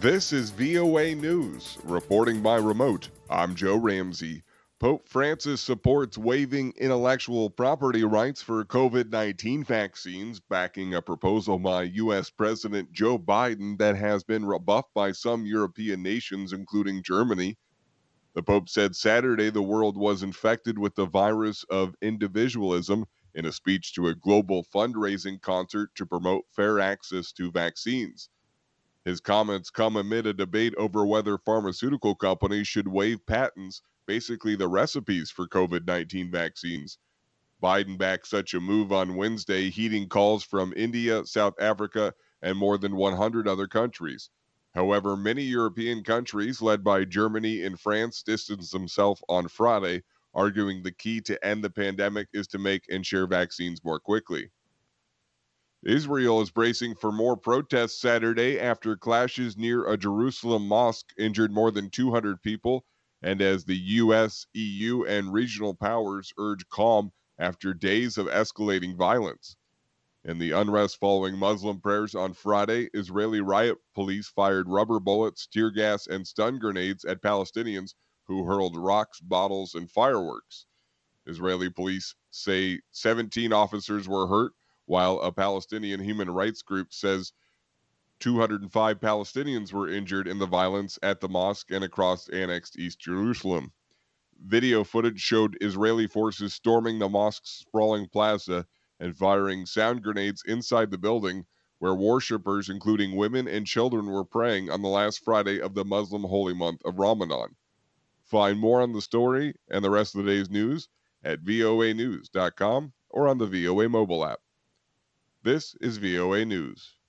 This is VOA News, reporting by remote. I'm Joe Ramsey. Pope Francis supports waiving intellectual property rights for COVID 19 vaccines, backing a proposal by U.S. President Joe Biden that has been rebuffed by some European nations, including Germany. The Pope said Saturday the world was infected with the virus of individualism in a speech to a global fundraising concert to promote fair access to vaccines. His comments come amid a debate over whether pharmaceutical companies should waive patents, basically the recipes for COVID 19 vaccines. Biden backed such a move on Wednesday, heeding calls from India, South Africa, and more than 100 other countries. However, many European countries, led by Germany and France, distanced themselves on Friday, arguing the key to end the pandemic is to make and share vaccines more quickly. Israel is bracing for more protests Saturday after clashes near a Jerusalem mosque injured more than 200 people, and as the US, EU, and regional powers urge calm after days of escalating violence. In the unrest following Muslim prayers on Friday, Israeli riot police fired rubber bullets, tear gas, and stun grenades at Palestinians who hurled rocks, bottles, and fireworks. Israeli police say 17 officers were hurt, while a Palestinian human rights group says 205 Palestinians were injured in the violence at the mosque and across annexed East Jerusalem. Video footage showed Israeli forces storming the mosque's sprawling plaza and firing sound grenades inside the building, where worshippers, including women and children, were praying on the last Friday of the Muslim holy month of Ramadan. Find more on the story and the rest of the day's news at voanews.com or on the VOA mobile app. This is VOA News.